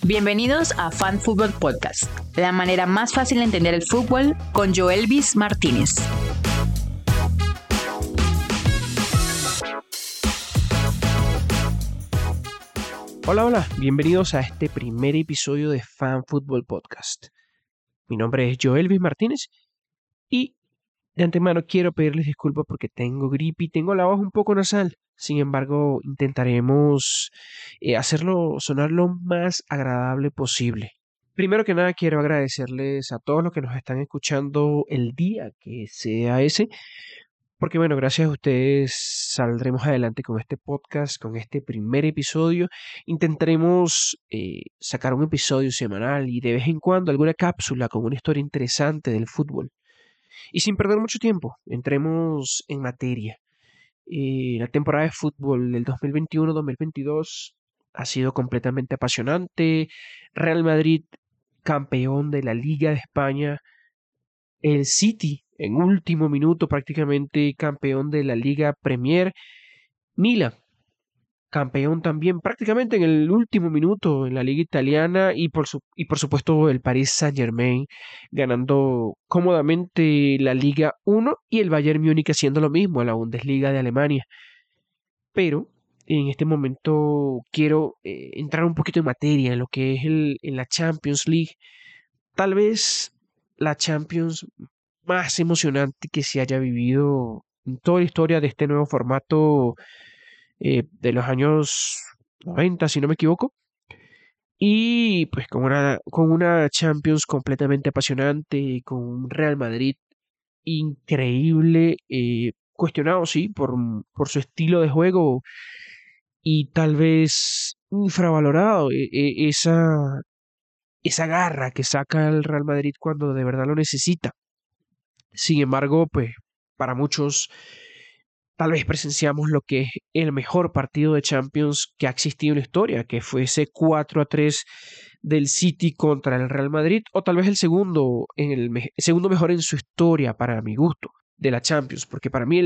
Bienvenidos a Fan Fútbol Podcast, la manera más fácil de entender el fútbol con Joelvis Martínez. Hola, bienvenidos a este primer episodio de Fan Fútbol Podcast. Mi nombre es Joelvis Martínez y de antemano quiero pedirles disculpas porque tengo gripe y tengo la voz un poco nasal. Sin embargo, intentaremos hacerlo sonar lo más agradable posible. Primero que nada, quiero agradecerles a todos los que nos están escuchando el día que sea ese, porque bueno, gracias a ustedes saldremos adelante con este podcast, con este primer episodio. Intentaremos sacar un episodio semanal y de vez en cuando alguna cápsula con una historia interesante del fútbol. Y sin perder mucho tiempo, entremos en materia. La temporada de fútbol del 2021-2022 ha sido completamente apasionante. Real Madrid, campeón de la Liga de España. El City, en último minuto, prácticamente campeón de la Liga Premier. Milan, campeón también prácticamente en el último minuto en la Liga Italiana. Y por supuesto el Paris Saint-Germain ganando cómodamente la Liga 1 y el Bayern Múnich haciendo lo mismo en la Bundesliga de Alemania. Pero en este momento quiero entrar un poquito en materia en lo que es en la Champions League. Tal vez la Champions más emocionante que se haya vivido en toda la historia de este nuevo formato de los años 90, si no me equivoco. Y pues con una Champions completamente apasionante, con un Real Madrid increíble, cuestionado, sí, por su estilo de juego y tal vez infravalorado, esa garra que saca el Real Madrid cuando de verdad lo necesita. Sin embargo, pues para muchos tal vez presenciamos lo que es el mejor partido de Champions que ha existido en la historia, que fue ese 4-3 del City contra el Real Madrid, o tal vez el segundo, segundo mejor en su historia para mi gusto de la Champions, porque para mí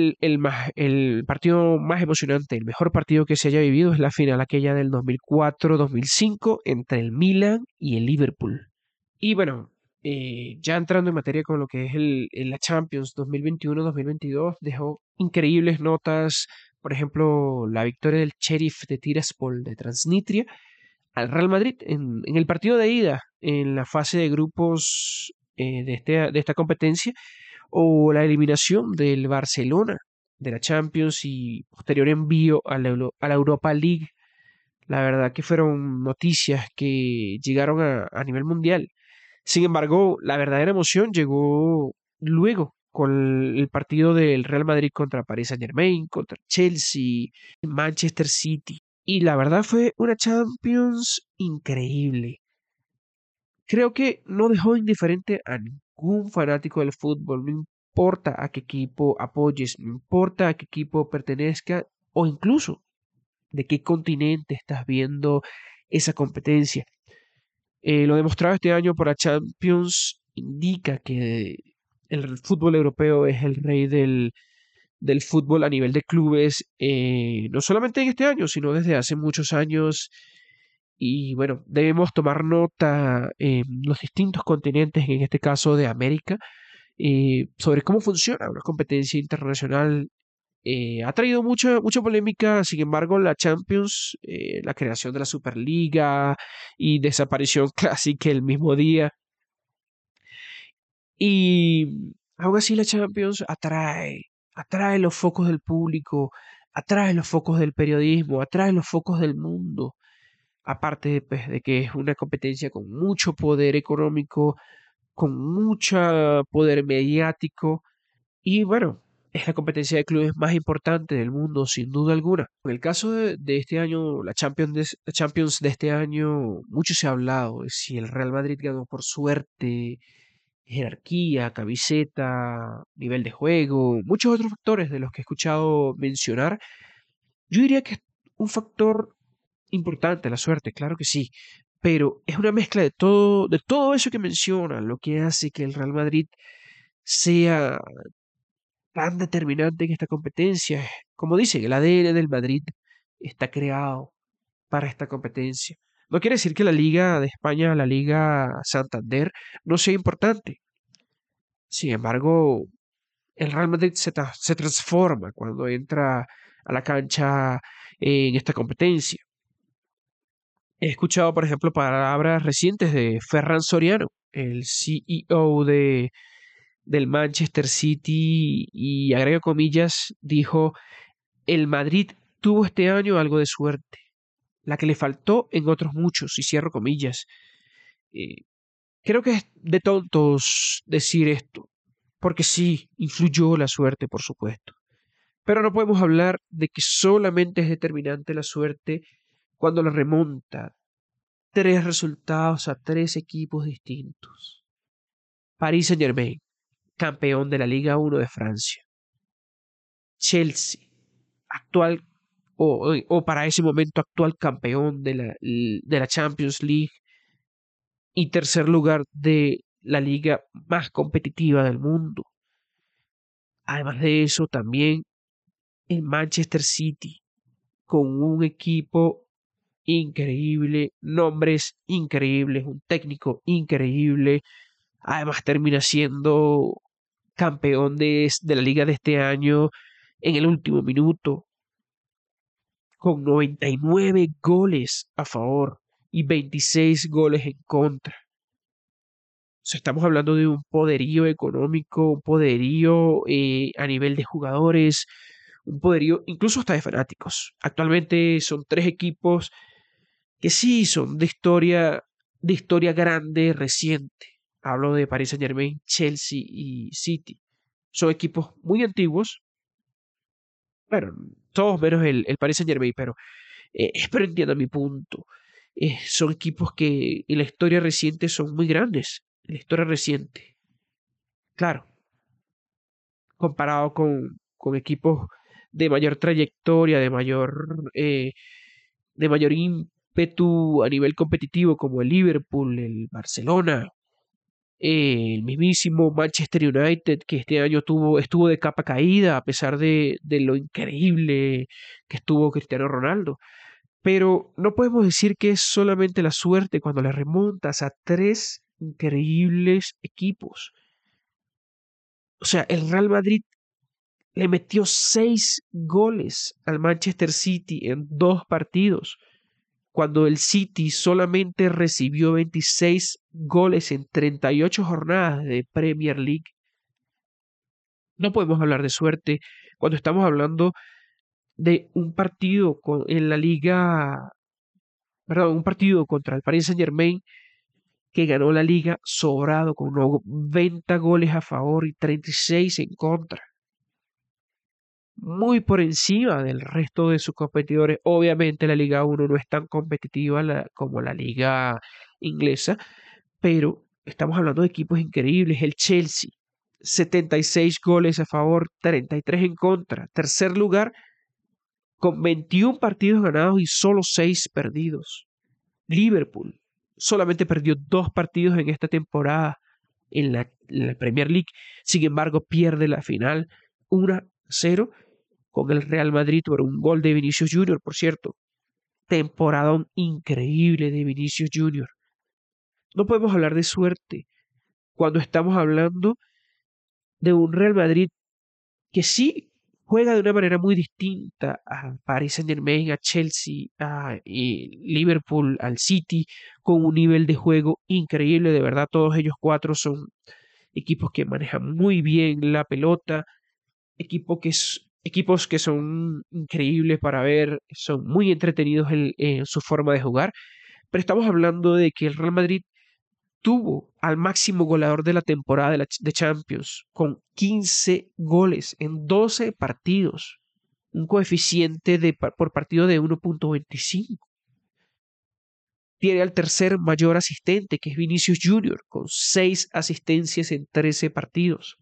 el partido más emocionante, el mejor partido que se haya vivido es la final aquella del 2004-2005 entre el Milan y el Liverpool. Y bueno, ya entrando en materia con lo que es la Champions 2021-2022, dejó increíbles notas, por ejemplo, la victoria del Sheriff de Tiraspol de Transnistria al Real Madrid en el partido de ida en la fase de grupos de esta competencia, o la eliminación del Barcelona de la Champions y posterior envío a la Europa League. La verdad que fueron noticias que llegaron a nivel mundial. Sin embargo, la verdadera emoción llegó luego con el partido del Real Madrid contra Paris Saint-Germain, contra Chelsea, Manchester City. Y la verdad fue una Champions increíble. Creo que no dejó indiferente a ningún fanático del fútbol, no importa a qué equipo apoyes, no importa a qué equipo pertenezca o incluso de qué continente estás viendo esa competencia. Lo demostrado este año por la Champions indica que el fútbol europeo es el rey del fútbol a nivel de clubes, no solamente en este año, sino desde hace muchos años. Y bueno, debemos tomar nota en los distintos continentes, en este caso de América, sobre cómo funciona una competencia internacional. Ha traído mucha polémica, sin embargo, la Champions, la creación de la Superliga y desaparición clásica el mismo día. Y aún así la Champions atrae los focos del público, atrae los focos del periodismo, atrae los focos del mundo. Aparte pues, de que es una competencia con mucho poder económico, con mucho poder mediático y bueno, es la competencia de clubes más importante del mundo, sin duda alguna. En el caso de este año, la Champions de este año, mucho se ha hablado de si el Real Madrid ganó por suerte, jerarquía, camiseta, nivel de juego, muchos otros factores de los que he escuchado mencionar. Yo diría que es un factor importante, la suerte, claro que sí, pero es una mezcla de todo eso que menciona, lo que hace que el Real Madrid sea tan determinante en esta competencia. Como dicen, el ADN del Madrid está creado para esta competencia. No quiere decir que la Liga de España, la Liga Santander, no sea importante. Sin embargo, el Real Madrid se transforma cuando entra a la cancha en esta competencia. He escuchado, por ejemplo, palabras recientes de Ferran Soriano, el CEO del Manchester City, y agrega comillas, dijo, el Madrid tuvo este año algo de suerte, la que le faltó en otros muchos, y cierro comillas. Eh, Creo que es de tontos decir esto, porque sí, influyó la suerte, por supuesto. Pero no podemos hablar de que solamente es determinante la suerte cuando la remonta tres resultados a tres equipos distintos. Paris Saint-Germain, campeón de la Liga 1 de Francia. Chelsea, actual o para ese momento actual campeón de la Champions League y tercer lugar de la liga más competitiva del mundo. Además de eso, también el Manchester City, con un equipo increíble, nombres increíbles, un técnico increíble. Además termina siendo campeón de la liga de este año en el último minuto, con 99 goles a favor y 26 goles en contra. O sea, estamos hablando de un poderío económico, un poderío a nivel de jugadores, un poderío incluso hasta de fanáticos. Actualmente son tres equipos que sí son de historia grande, reciente. Hablo de Paris Saint-Germain, Chelsea y City. Son equipos muy antiguos, bueno, todos menos el Paris Saint-Germain, pero entiendo mi punto. Son equipos que en la historia reciente son muy grandes. En la historia reciente, claro, comparado con equipos de mayor trayectoria, de mayor ímpetu a nivel competitivo, como el Liverpool, el Barcelona, el mismísimo Manchester United, que este año estuvo de capa caída a pesar de lo increíble que estuvo Cristiano Ronaldo. Pero no podemos decir que es solamente la suerte cuando le remontas a tres increíbles equipos. O sea, el Real Madrid le metió 6 goles al Manchester City en 2 partidos, cuando el City solamente recibió 26 goles en 38 jornadas de Premier League. No podemos hablar de suerte cuando estamos hablando de un partido en la liga, perdón, un partido contra el Paris Saint-Germain que ganó la liga sobrado con 90 goles a favor y 36 en contra. Muy por encima del resto de sus competidores. Obviamente la Liga 1 no es tan competitiva como la Liga inglesa, pero estamos hablando de equipos increíbles. El Chelsea, 76 goles a favor, 33 en contra. Tercer lugar, con 21 partidos ganados y solo 6 perdidos. Liverpool solamente perdió 2 partidos en esta temporada en la Premier League. Sin embargo, pierde la final 1-0 con el Real Madrid por un gol de Vinicius Junior, por cierto. Temporadón increíble de Vinicius Junior. No podemos hablar de suerte cuando estamos hablando de un Real Madrid que sí juega de una manera muy distinta a Paris Saint-Germain, a Chelsea, a Liverpool, al City, con un nivel de juego increíble. De verdad, todos ellos cuatro son equipos que manejan muy bien la pelota, equipos que son increíbles para ver, son muy entretenidos en su forma de jugar. Pero estamos hablando de que el Real Madrid tuvo al máximo goleador de la temporada de Champions, con 15 goles en 12 partidos, un coeficiente por partido de 1.25. Tiene al tercer mayor asistente, que es Vinicius Junior, con 6 asistencias en 13 partidos.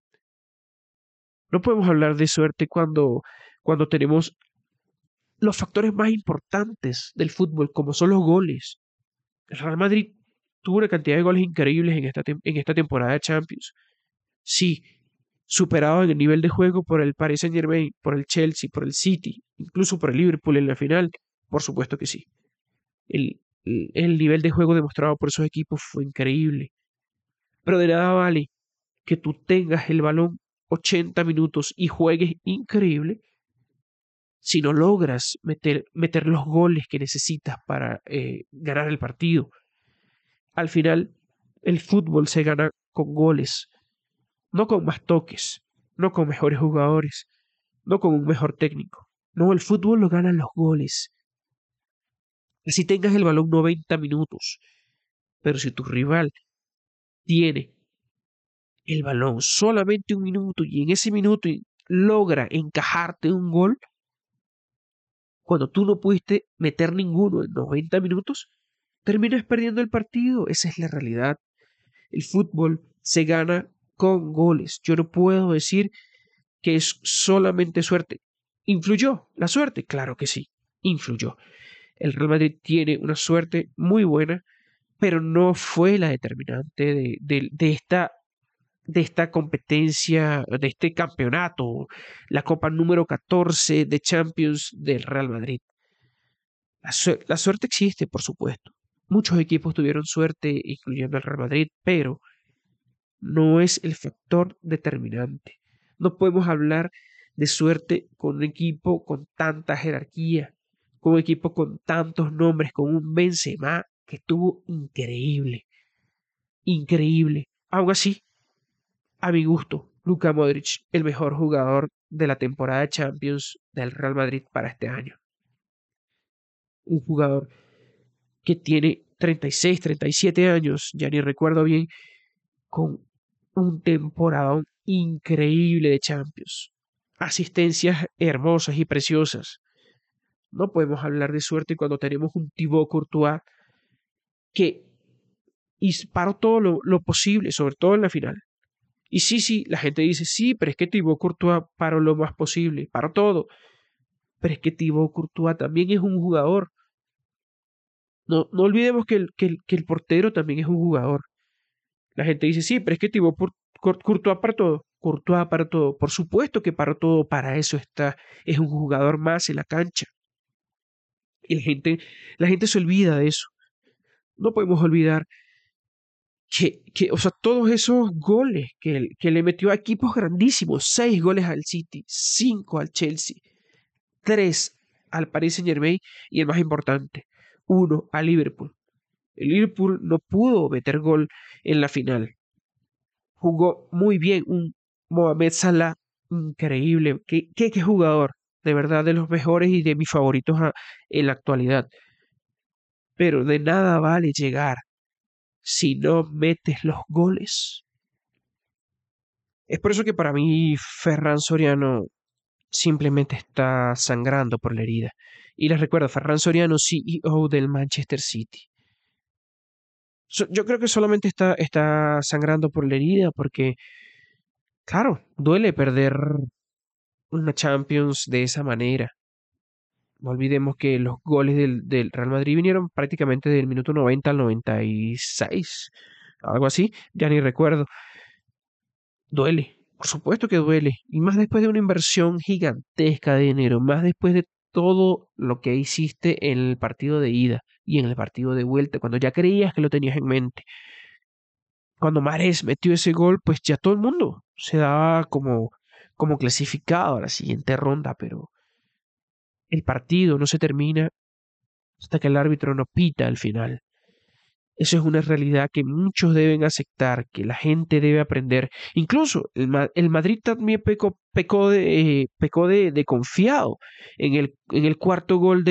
No podemos hablar de suerte cuando tenemos los factores más importantes del fútbol, como son los goles. El Real Madrid tuvo una cantidad de goles increíbles en esta temporada de Champions. Sí, superado en el nivel de juego por el Paris Saint-Germain, por el Chelsea, por el City, incluso por el Liverpool en la final. Por supuesto que sí. el nivel de juego demostrado por esos equipos fue increíble. Pero de nada vale que tú tengas el balón 80 minutos y juegues increíble si no logras meter los goles que necesitas para ganar el partido. Al final, el fútbol se gana con goles, no con más toques, no con mejores jugadores, no con un mejor técnico. No, el fútbol lo ganan los goles. Así tengas el balón 90 minutos, pero si tu rival tiene el balón solamente un minuto y en ese minuto logra encajarte un gol, cuando tú no pudiste meter ninguno en 90 minutos, terminas perdiendo el partido. Esa es la realidad. El fútbol se gana con goles. Yo no puedo decir que es solamente suerte. ¿Influyó la suerte? Claro que sí, influyó. El Real Madrid tiene una suerte muy buena, pero no fue la determinante de esta competencia, de este campeonato, la Copa número 14 de Champions del Real Madrid. La suerte existe, por supuesto. Muchos equipos tuvieron suerte, incluyendo el Real Madrid, pero no es el factor determinante. No podemos hablar de suerte con un equipo con tanta jerarquía, con un equipo con tantos nombres, con un Benzema que estuvo increíble, increíble. Aún así, a mi gusto, Luka Modric, el mejor jugador de la temporada de Champions del Real Madrid para este año. Un jugador que tiene 36, 37 años, ya ni recuerdo bien, con un temporadón increíble de Champions. Asistencias hermosas y preciosas. No podemos hablar de suerte cuando tenemos un Thibaut Courtois que paró todo lo posible, sobre todo en la final. Y sí, la gente dice, sí, pero es que Thibaut Courtois paró lo más posible, paró todo. Pero es que Thibaut Courtois también es un jugador. No olvidemos que el portero también es un jugador. La gente dice, sí, pero es que Courtois para todo. Courtois para todo. Por supuesto que para todo, para eso está. Es un jugador más en la cancha. Y la gente se olvida de eso. No podemos olvidar o sea, todos esos goles que le metió a equipos grandísimos. 6 goles al City, 5 al Chelsea, 3 al Paris Saint-Germain y el más importante, 1 al Liverpool. El Liverpool no pudo meter gol en la final. Jugó muy bien un Mohamed Salah increíble. ¿Qué jugador? De verdad, de los mejores y de mis favoritos en la actualidad. Pero de nada vale llegar si no metes los goles. Es por eso que para mí Ferran Soriano simplemente está sangrando por la herida. Y les recuerdo, Ferran Soriano, CEO del Manchester City. Yo creo que solamente está sangrando por la herida porque, claro, duele perder una Champions de esa manera. No olvidemos que los goles del Real Madrid vinieron prácticamente del minuto 90 al 96, algo así, ya ni recuerdo. Duele, por supuesto que duele, y más después de una inversión gigantesca de dinero, más después de todo lo que hiciste en el partido de ida y en el partido de vuelta, cuando ya creías que lo tenías en mente. Cuando Mahrez metió ese gol, pues ya todo el mundo se daba como clasificado a la siguiente ronda, pero el partido no se termina hasta que el árbitro no pita al final. Eso es una realidad que muchos deben aceptar, que la gente debe aprender. Incluso el Madrid también pecó de confiado en el cuarto gol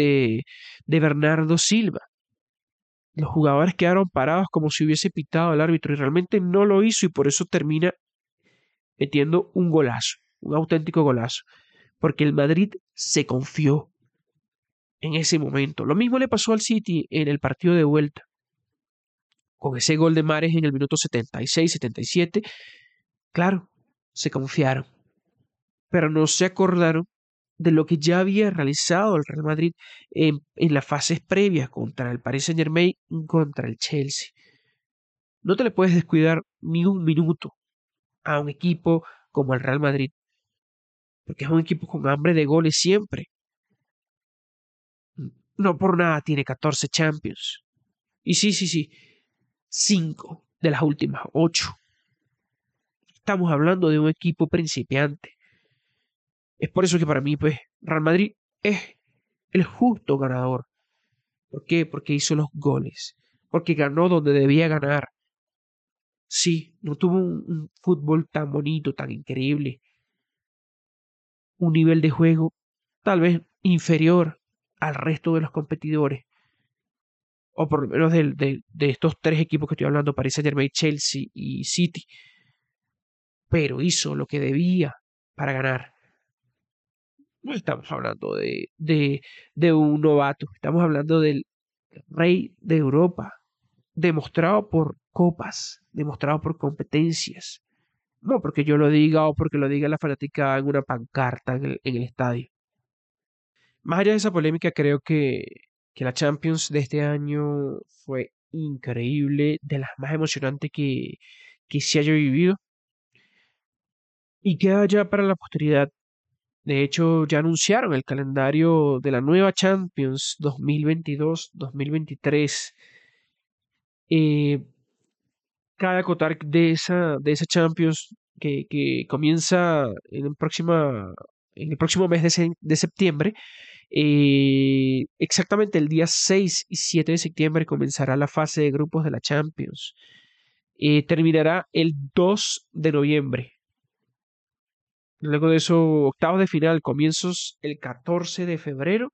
de Bernardo Silva. Los jugadores quedaron parados como si hubiese pitado al árbitro y realmente no lo hizo y por eso termina metiendo un golazo, un auténtico golazo, porque el Madrid se confió en ese momento. Lo mismo le pasó al City en el partido de vuelta. Con ese gol de Mahrez en el minuto 76, 77, claro, se confiaron, pero no se acordaron de lo que ya había realizado el Real Madrid en las fases previas contra el Paris Saint-Germain y contra el Chelsea. No te le puedes descuidar ni un minuto a un equipo como el Real Madrid, porque es un equipo con hambre de goles siempre. no por nada tiene 14 Champions. Y sí, 5 de las últimas 8. Estamos hablando de un equipo principiante. Es por eso que para mí, pues, Real Madrid es el justo ganador. ¿Por qué? Porque hizo los goles. Porque ganó donde debía ganar. Sí, no tuvo un fútbol tan bonito, tan increíble. Un nivel de juego tal vez inferior al resto de los competidores. O por lo menos de estos tres equipos que estoy hablando, Paris Saint-Germain, Chelsea y City. Pero hizo lo que debía para ganar. No estamos hablando de un novato, estamos hablando del rey de Europa, demostrado por copas, demostrado por competencias. No porque yo lo diga o porque lo diga la fanática en una pancarta en el estadio. Más allá de esa polémica, creo que la Champions de este año fue increíble, de las más emocionantes que se haya vivido y queda ya para la posteridad. De hecho, ya anunciaron el calendario de la nueva Champions 2022-2023. Eh, Cabe acotar de esa Champions que comienza en el próximo mes de septiembre. Exactamente el día 6 y 7 de septiembre comenzará la fase de grupos de la Champions. Terminará el 2 de noviembre. Luego de eso, octavos de final, comienzos el 14 de febrero.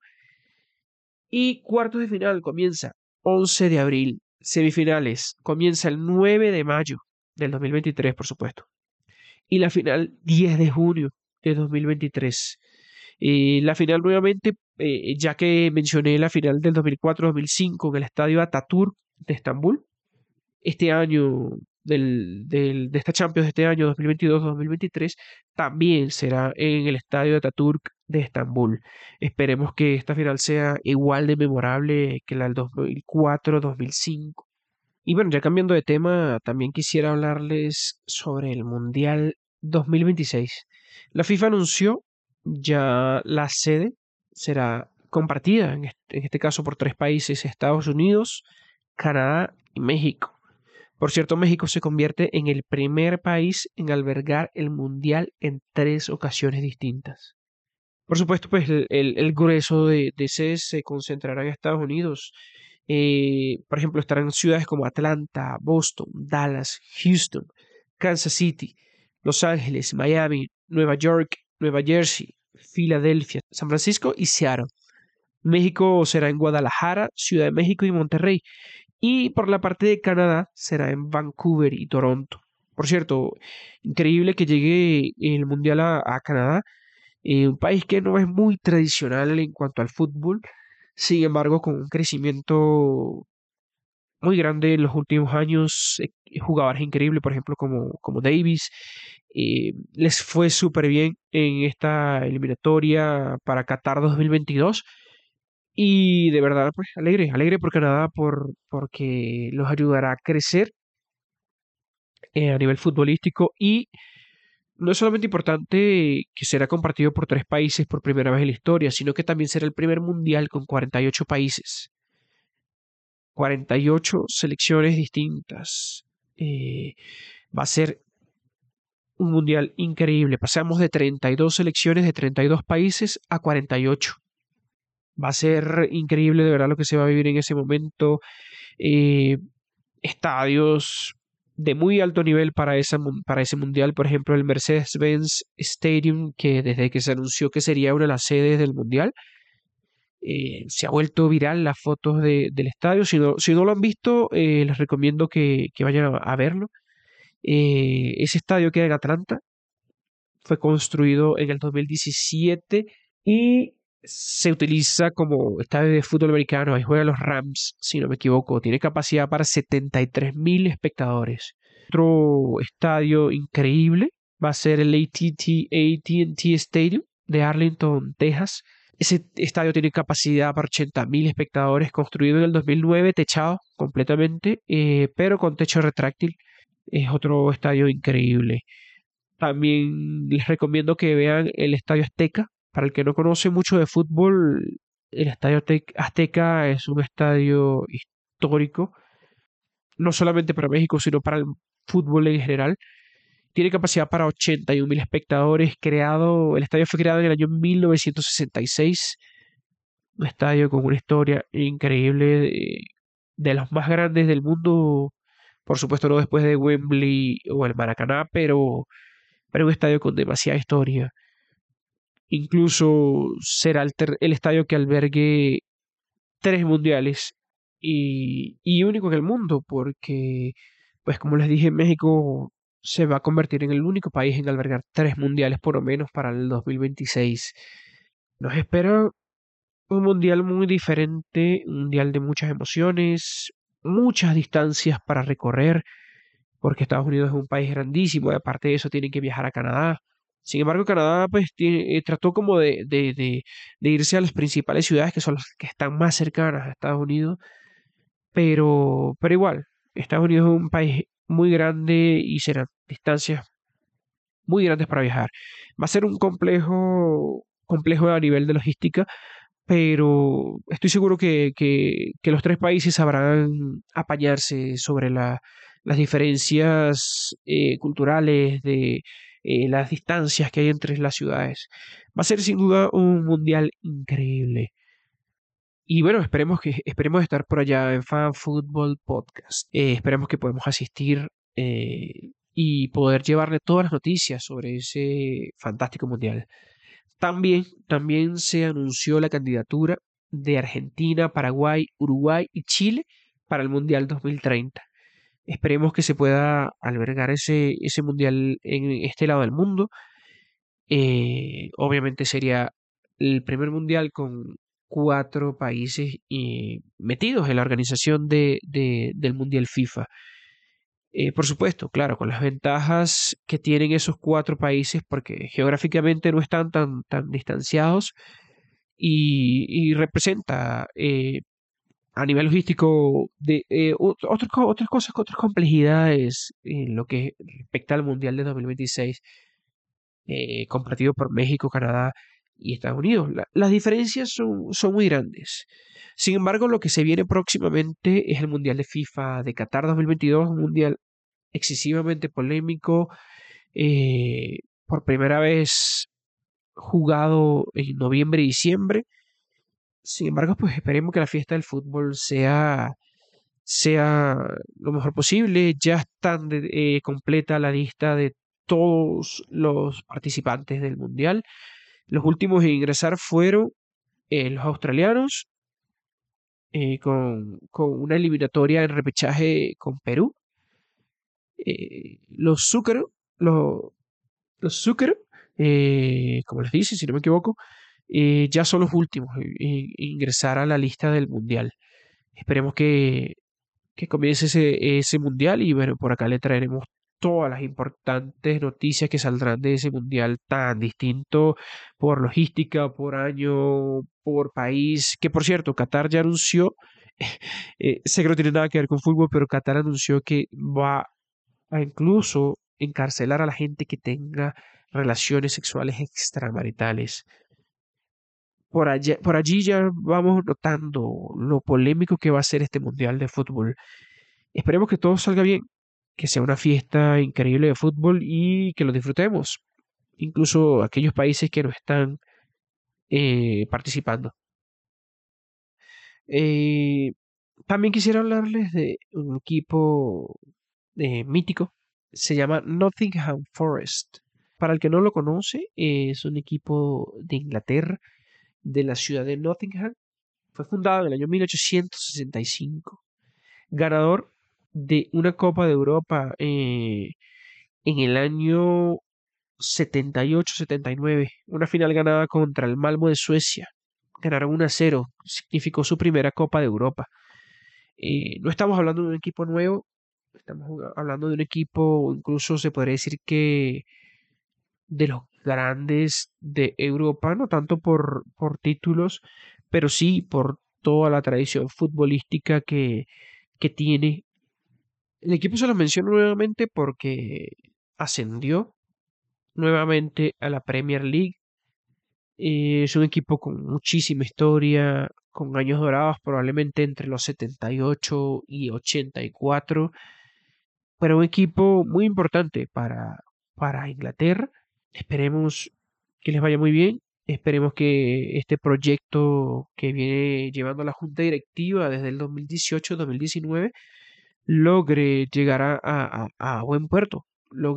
Y cuartos de final comienza 11 de abril. Semifinales comienza el 9 de mayo del 2023, por supuesto. Y la final 10 de junio de 2023. La final nuevamente, ya que mencioné la final del 2004-2005 en el estadio Atatürk de Estambul, este año de esta Champions de este año 2022-2023 también será en el estadio de Atatürk de Estambul. Esperemos que esta final sea igual de memorable que la del 2004-2005. Y bueno, ya cambiando de tema, también quisiera hablarles sobre el Mundial 2026. La FIFA anunció ya la sede será compartida, en este caso por tres países: Estados Unidos, Canadá y México. Por cierto, México se convierte en el primer país en albergar el Mundial en 3 ocasiones distintas. Por supuesto, pues el grueso de sedes se concentrará en Estados Unidos. Por ejemplo, estarán ciudades como Atlanta, Boston, Dallas, Houston, Kansas City, Los Ángeles, Miami, Nueva York, Nueva Jersey, Filadelfia, San Francisco y Seattle. México será en Guadalajara, Ciudad de México y Monterrey. Y por la parte de Canadá será en Vancouver y Toronto. Por cierto, increíble que llegue el Mundial a Canadá, un país que no es muy tradicional en cuanto al fútbol, sin embargo, con un crecimiento muy grande en los últimos años, jugadores increíbles, por ejemplo, como Davis, les fue súper bien en esta eliminatoria para Qatar 2022. Y de verdad, pues alegre por Canadá, porque los ayudará a crecer a nivel futbolístico. Y no es solamente importante que será compartido por tres países por primera vez en la historia, sino que también será el primer mundial con 48 países, 48 selecciones distintas. Va a ser un mundial increíble. Pasamos de 32 selecciones de 32 países a 48. Va a ser increíble de verdad lo que se va a vivir en ese momento. eh, Estadios de muy alto nivel para ese mundial, por ejemplo el Mercedes-Benz Stadium, que desde que se anunció que sería una de las sedes del mundial, se ha vuelto viral las fotos del estadio. Si no lo han visto, les recomiendo que vayan a verlo. Ese estadio queda en Atlanta, fue construido en el 2017 y se utiliza como estadio de fútbol americano. Ahí juegan los Rams, si no me equivoco. Tiene capacidad para 73,000 espectadores. Otro estadio increíble va a ser el AT&T Stadium de Arlington, Texas. Ese estadio tiene capacidad para 80,000 espectadores, construido en el 2009, techado completamente, pero con techo retráctil. Es otro estadio increíble. También les recomiendo que vean el Estadio Azteca. Para el que no conoce mucho de fútbol, el Estadio Azteca es un estadio histórico, no solamente para México, sino para el fútbol en general. Tiene capacidad para 81.000 espectadores. El estadio fue creado en el año 1966. Un estadio con una historia increíble de los más grandes del mundo. Por supuesto, no después de Wembley o el Maracaná, pero un estadio con demasiada historia. Incluso será el estadio que albergue 3 mundiales y único en el mundo, porque, pues como les dije, México se va a convertir en el único país en albergar 3 mundiales por lo menos para el 2026. Nos espera un mundial muy diferente, un mundial de muchas emociones, muchas distancias para recorrer, porque Estados Unidos es un país grandísimo y aparte de eso tienen que viajar a Canadá. Sin embargo, Canadá pues trató como de irse a las principales ciudades que son las que están más cercanas a Estados Unidos, pero igual, Estados Unidos es un país muy grande y serán distancias muy grandes para viajar. Va a ser un complejo a nivel de logística, pero estoy seguro que los 3 países sabrán apañarse sobre las diferencias culturales, de las distancias que hay entre las ciudades. Va a ser sin duda un mundial increíble. Y bueno, esperemos estar por allá en Fan Football Podcast. Esperemos que podamos asistir y poder llevarle todas las noticias sobre ese fantástico mundial. También se anunció la candidatura de Argentina, Paraguay, Uruguay y Chile para el Mundial 2030. Esperemos que se pueda albergar ese mundial en este lado del mundo. Obviamente sería el primer mundial con 4 países metidos en la organización del Mundial FIFA. Por supuesto, claro, con las ventajas que tienen esos 4 países, porque geográficamente no están tan distanciados y representa a nivel logístico otras complejidades en lo que respecta al Mundial de 2026 compartido por México, Canadá y Estados Unidos. Las diferencias son muy grandes. Sin embargo, lo que se viene próximamente es el Mundial de FIFA de Qatar 2022, un mundial excesivamente polémico, por primera vez jugado en noviembre y diciembre. Sin embargo, pues esperemos que la fiesta del fútbol sea lo mejor posible. Ya están completa la lista de todos los participantes del mundial. Los últimos en ingresar fueron los australianos, con una eliminatoria en repechaje con Perú. Los Zúcaro, los Zúcaro, como les dice, si no me equivoco, ya son los últimos en ingresar a la lista del mundial. Esperemos que comience ese mundial y bueno, por acá le traeremos todas las importantes noticias que saldrán de ese mundial tan distinto por logística, por año, por país, que por cierto, Qatar ya anunció, sé que no tiene nada que ver con fútbol, pero Qatar anunció que va a incluso encarcelar a la gente que tenga relaciones sexuales extramaritales. Por allí ya vamos notando lo polémico que va a ser este mundial de fútbol. Esperemos que todo salga bien, que sea una fiesta increíble de fútbol y que lo disfrutemos, incluso aquellos países que no están participando. Eh, También quisiera hablarles de un equipo mítico, se llama Nottingham Forest. Para el que no lo conoce, es un equipo de Inglaterra, de la ciudad de Nottingham. Fue fundado en el año 1865, ganador de una Copa de Europa en el año 78-79, una final ganada contra el Malmo de Suecia. Ganaron 1-0, significó su primera Copa de Europa. No estamos hablando de un equipo nuevo, estamos hablando de un equipo, incluso se podría decir que de los grandes de Europa, no tanto por títulos, pero sí por toda la tradición futbolística que tiene. El equipo se lo menciono nuevamente porque ascendió nuevamente a la Premier League Es un equipo con muchísima historia, con años dorados, probablemente entre los 78 y 84, pero un equipo muy importante para Inglaterra. Esperemos que les vaya muy bien. Esperemos que este proyecto que viene llevando la Junta Directiva desde el 2018-2019 logre llegar a buen puerto,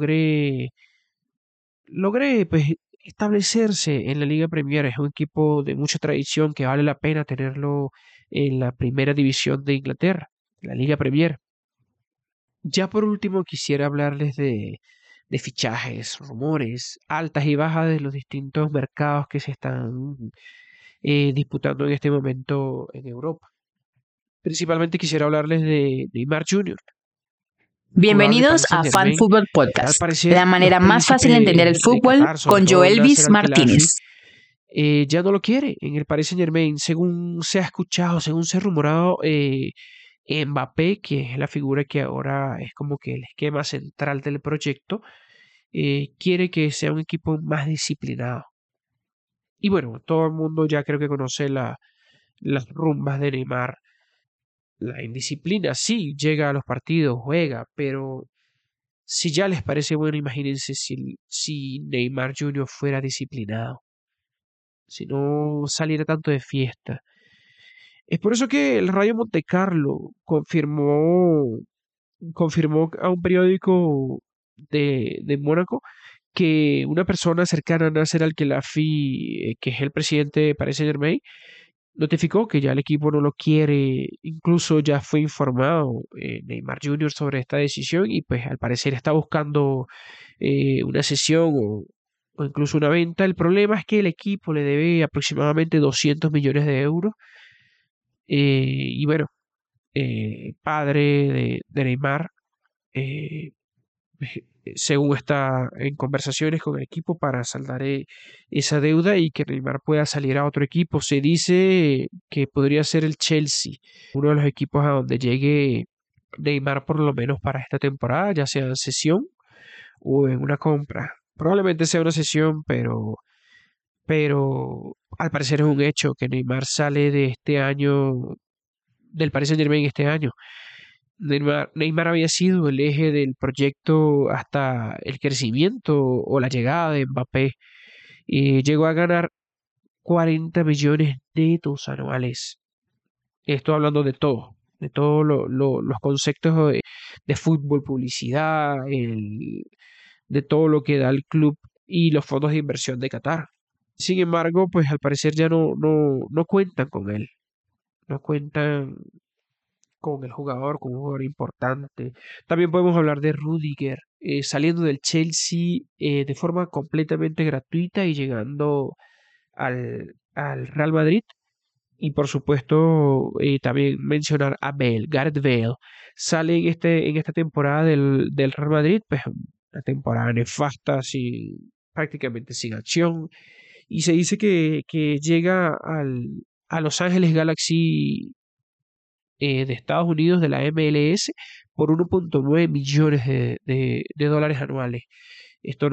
logre pues establecerse en la Liga Premier. Es un equipo de mucha tradición que vale la pena tenerlo en la primera división de Inglaterra, la Liga Premier. Ya por último quisiera hablarles de fichajes, rumores, altas y bajas de los distintos mercados que se están disputando en este momento en Europa. Principalmente quisiera hablarles de Neymar Jr., jugador del Bienvenidos Paris a Fan Saint-Germain. Fútbol Al Podcast, parecer, la los manera más fácil de entender el príncipes de fútbol Qatar, sobre con todo Nasser Joelvis Al-Khelaifi, Martínez. ya no lo quiere en el Paris Saint-Germain. Según se ha escuchado, según se ha rumorado, Mbappé, que es la figura que ahora es como que el esquema central del proyecto, quiere que sea un equipo más disciplinado. Y bueno, todo el mundo ya creo que conoce las rumbas de Neymar. La indisciplina sí llega a los partidos, juega, pero si ya les parece bueno, imagínense si Neymar Jr. fuera disciplinado, si no saliera tanto de fiesta. Es por eso que el Rayo Montecarlo confirmó a un periódico de Mónaco que una persona cercana a Nasser Al-Khelaifi, que es el presidente de Paris Saint-Germain, notificó que ya el equipo no lo quiere. Incluso ya fue informado Neymar Jr. sobre esta decisión y pues al parecer está buscando una cesión o incluso una venta. El problema es que el equipo le debe aproximadamente 200 millones de euros. Y bueno, padre de Neymar, eh, según está en conversaciones con el equipo para saldar esa deuda y que Neymar pueda salir a otro equipo. Se dice que podría ser el Chelsea, uno de los equipos a donde llegue Neymar por lo menos para esta temporada, ya sea en cesión o en una compra. Probablemente sea una cesión, pero al parecer es un hecho que Neymar sale de este año, del Paris Saint-Germain este año. Neymar había sido el eje del proyecto hasta el crecimiento o la llegada de Mbappé. Y llegó a ganar 40 millones netos anuales. Estoy hablando de todos los conceptos de fútbol, publicidad, de todo lo que da el club y los fondos de inversión de Qatar. Sin embargo, pues al parecer ya no cuentan con él. No cuentan con el jugador, con un jugador importante. También podemos hablar de Rudiger, saliendo del Chelsea de forma completamente gratuita y llegando al Real Madrid. Y por supuesto, también mencionar a Bale, Gareth Bale. Sale en esta temporada del Real Madrid, pues una temporada nefasta, prácticamente sin acción. Y se dice que llega a Los Ángeles Galaxy de Estados Unidos, de la MLS, por 1.9 millones de dólares anuales. Esto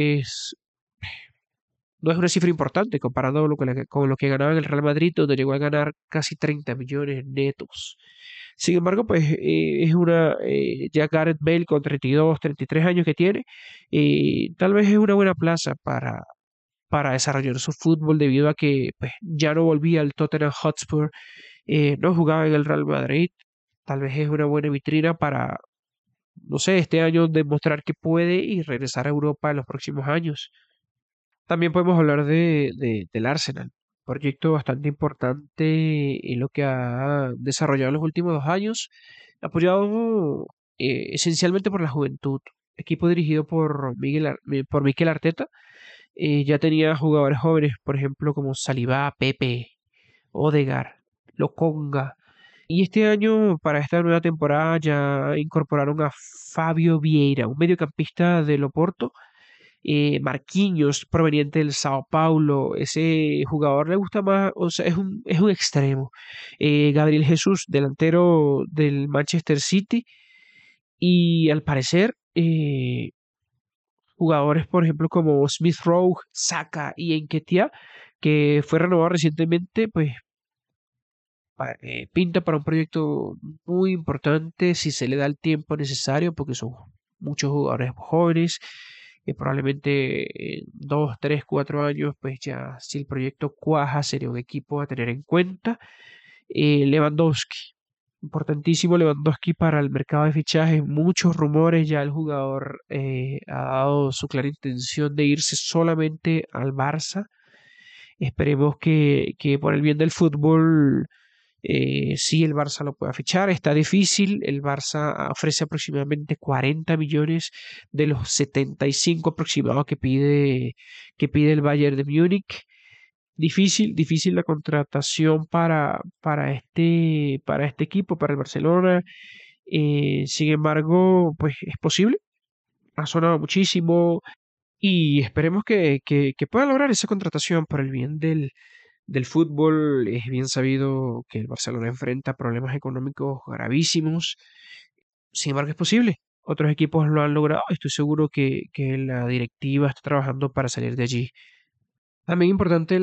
no es una cifra importante comparado con lo que ganaba en el Real Madrid, donde llegó a ganar casi 30 millones netos. Sin embargo, pues ya Gareth Bale con 32, 33 años que tiene, tal vez es una buena plaza para desarrollar su fútbol debido a que pues, ya no volvía al Tottenham Hotspur, no jugaba en el Real Madrid. Tal vez es una buena vitrina para, no sé, este año demostrar que puede y regresar a Europa en los próximos años. También podemos hablar del Arsenal, proyecto bastante importante en lo que ha desarrollado en los últimos 2 años, apoyado esencialmente por la juventud. Equipo dirigido por Mikel Arteta, ya tenía jugadores jóvenes, por ejemplo, como Saliba, Pepe, Odegaard, Lokonga. Y este año, para esta nueva temporada, ya incorporaron a Fabio Vieira, un mediocampista del Oporto, Marquinhos, proveniente del Sao Paulo. Ese jugador le gusta más, o sea, es un extremo. Gabriel Jesús, delantero del Manchester City. Y al parecer, jugadores, por ejemplo, como Smith Rowe, Saka y Enketia, que fue renovado recientemente, pues pinta para un proyecto muy importante si se le da el tiempo necesario, porque son muchos jugadores jóvenes, que probablemente en 2, 3, 4 años, pues ya si el proyecto cuaja, sería un equipo a tener en cuenta. Lewandowski, importantísimo Lewandowski para el mercado de fichajes, muchos rumores, ya el jugador ha dado su clara intención de irse solamente al Barça. Esperemos que por el bien del fútbol sí el Barça lo pueda fichar. Está difícil, el Barça ofrece aproximadamente 40 millones de los 75 aproximados que pide el Bayern de Múnich. Difícil la contratación para este equipo, para el Barcelona. Sin embargo, pues es posible. Ha sonado muchísimo y esperemos que pueda lograr esa contratación por el bien del fútbol. Es bien sabido que el Barcelona enfrenta problemas económicos gravísimos. Sin embargo, es posible. Otros equipos lo han logrado. Estoy seguro que la directiva está trabajando para salir de allí. También importante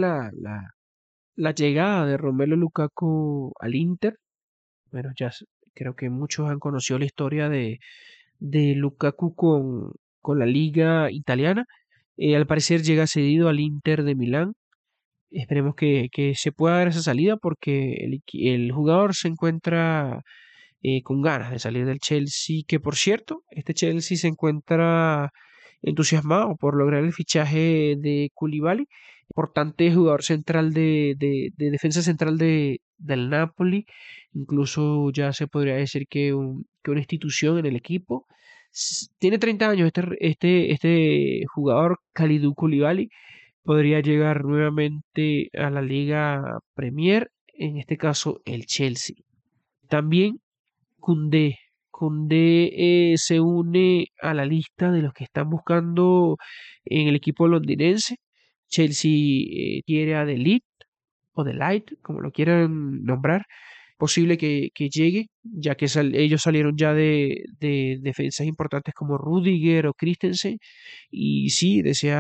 la llegada de Romelu Lukaku al Inter. Bueno, creo que muchos han conocido la historia de Lukaku con la liga italiana. Al parecer llega cedido al Inter de Milán. Esperemos que se pueda dar esa salida porque el jugador se encuentra con ganas de salir del Chelsea, que por cierto, este Chelsea se encuentra entusiasmado por lograr el fichaje de Koulibaly, importante jugador central de defensa central del Napoli, incluso ya se podría decir que una institución en el equipo. Tiene 30 años este jugador, Kalidou Koulibaly, podría llegar nuevamente a la Liga Premier, en este caso el Chelsea. También Koundé. Koundé se une a la lista de los que están buscando en el equipo londinense. Chelsea quiere a De Ligt o De Ligt, como lo quieran nombrar. Posible que llegue, ya que ellos salieron ya de defensas importantes como Rudiger o Christensen. Y sí,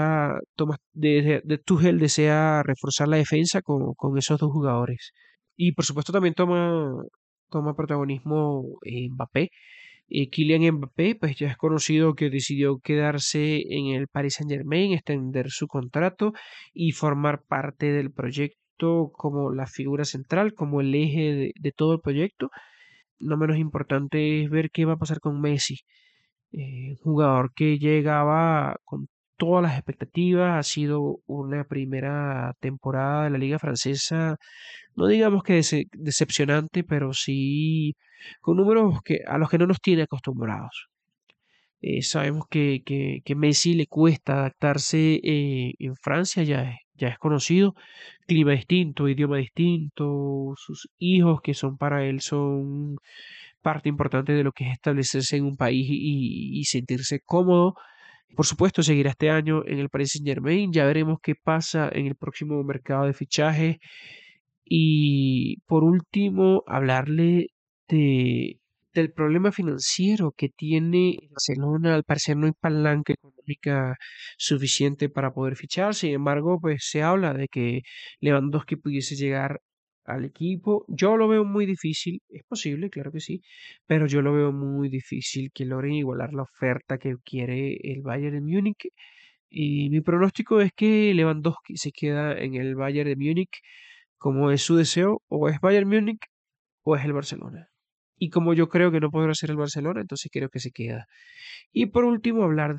de Tuchel desea reforzar la defensa con esos dos jugadores. Y por supuesto también toma protagonismo Mbappé. Kylian Mbappé, pues ya es conocido que decidió quedarse en el Paris Saint-Germain, extender su contrato y formar parte del proyecto como la figura central, como el eje de todo el proyecto. No menos importante es ver qué va a pasar con Messi, un jugador que llegaba con todas las expectativas, ha sido una primera temporada de la Liga Francesa, no digamos que decepcionante, pero sí con números a los que no nos tiene acostumbrados. Sabemos que Messi le cuesta adaptarse en Francia, ya es conocido, clima distinto, idioma distinto, sus hijos que son para él son parte importante de lo que es establecerse en un país y sentirse cómodo. Por supuesto, seguirá este año en el Paris Saint-Germain. Ya veremos qué pasa en el próximo mercado de fichajes. Y por último, hablarle de, del problema financiero que tiene Barcelona. Al parecer no hay palanca económica suficiente para poder fichar. Sin embargo, pues se habla de que Lewandowski pudiese llegar al equipo. Yo lo veo muy difícil. Es posible, claro que sí, pero yo lo veo muy difícil que logren igualar la oferta que quiere el Bayern de Múnich. Y mi pronóstico es que Lewandowski se queda en el Bayern de Múnich como es su deseo, o es Bayern Múnich o es el Barcelona. Y como yo creo que no podrá ser el Barcelona, entonces creo que se queda. Y por último, hablar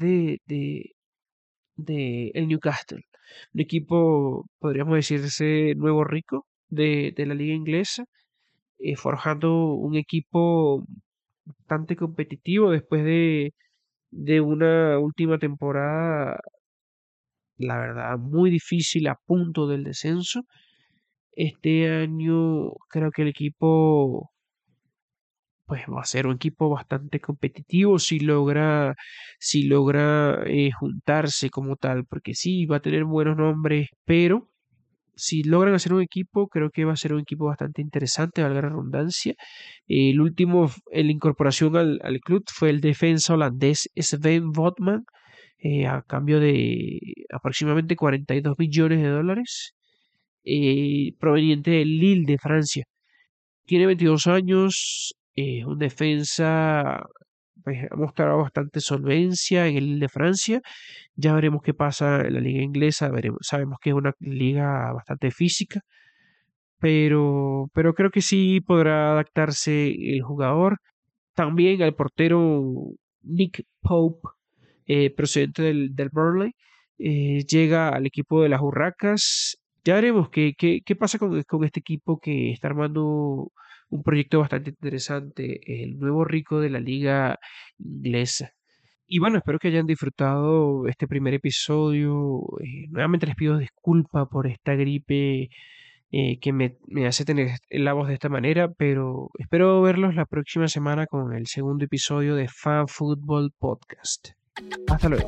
de el Newcastle, un equipo, podríamos decirse, nuevo rico de la liga inglesa, forjando un equipo bastante competitivo después de una última temporada, la verdad, muy difícil a punto del descenso. Este año creo que el equipo pues va a ser un equipo bastante competitivo si logra juntarse como tal, porque sí, va a tener buenos nombres, pero si logran hacer un equipo, creo que va a ser un equipo bastante interesante, valga la redundancia. El último en la incorporación al club fue el defensa holandés Sven Botman, a cambio de aproximadamente $42 millones. proveniente del Lille de Francia. Tiene 22 años, es un defensa, pues, ha mostrado bastante solvencia en el Lille de Francia. Ya veremos qué pasa en la liga inglesa, sabemos que es una liga bastante física, pero creo que sí podrá adaptarse el jugador. También al portero Nick Pope, procedente del Burnley, llega al equipo de las Urracas. Ya veremos qué pasa con este equipo que está armando un proyecto bastante interesante, el nuevo rico de la liga inglesa. Y bueno, espero que hayan disfrutado este primer episodio. Nuevamente les pido disculpas por esta gripe que me hace tener la voz de esta manera, pero espero verlos la próxima semana con el segundo episodio de Fan Football Podcast. Hasta luego.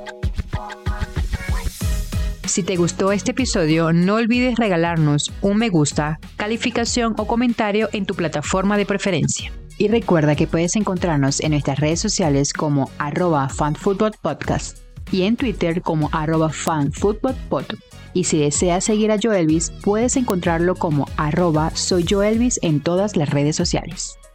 Si te gustó este episodio, no olvides regalarnos un me gusta, calificación o comentario en tu plataforma de preferencia. Y recuerda que puedes encontrarnos en nuestras redes sociales como @fanfootballpodcast y en Twitter como @fanfootballpod. Y si deseas seguir a Joelvis, puedes encontrarlo como @soyjoelvis en todas las redes sociales.